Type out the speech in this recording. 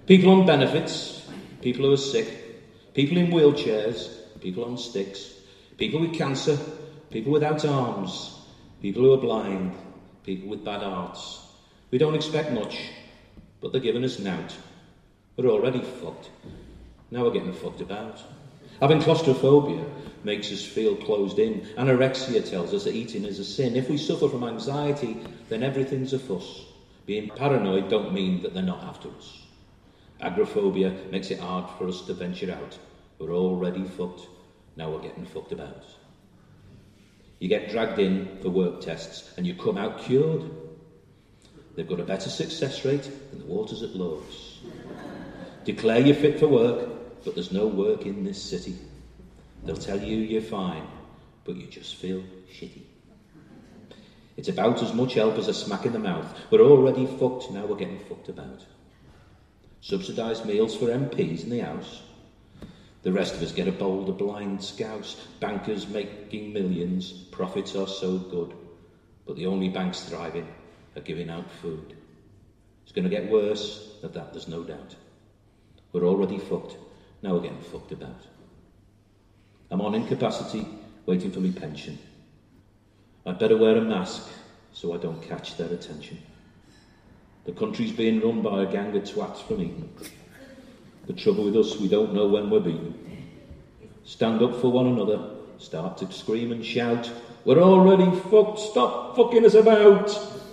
People on benefits, people who are sick, people in wheelchairs, people on sticks, people with cancer, people without arms, people who are blind, people with bad hearts. We don't expect much, but they're giving us nought. We're already fucked. Now we're getting fucked about. Having claustrophobia makes us feel closed in. Anorexia tells us that eating is a sin. If we suffer from anxiety, then everything's a fuss. Being paranoid don't mean that they're not after us. Agoraphobia makes it hard for us to venture out. We're already fucked. Now we're getting fucked about. You get dragged in for work tests and you come out cured. They've got a better success rate than the waters at Lord's. Declare you're fit for work, but there's no work in this city. They'll tell you you're fine, but you just feel shitty. It's about as much help as a smack in the mouth. We're already fucked, now we're getting fucked about. Subsidised meals for MPs in the House. The rest of us get a bowl of blind scouse. Bankers making millions, profits are so good, but the only banks thriving are giving out food. It's going to get worse, of that there's no doubt. We're already fucked, now we're getting fucked about. I'm on incapacity, waiting for me pension. I'd better wear a mask so I don't catch their attention. The country's being run by a gang of twats from Eton. The trouble with us, we don't know when we're beaten. Stand up for one another, start to scream and shout. We're already fucked, stop fucking us about.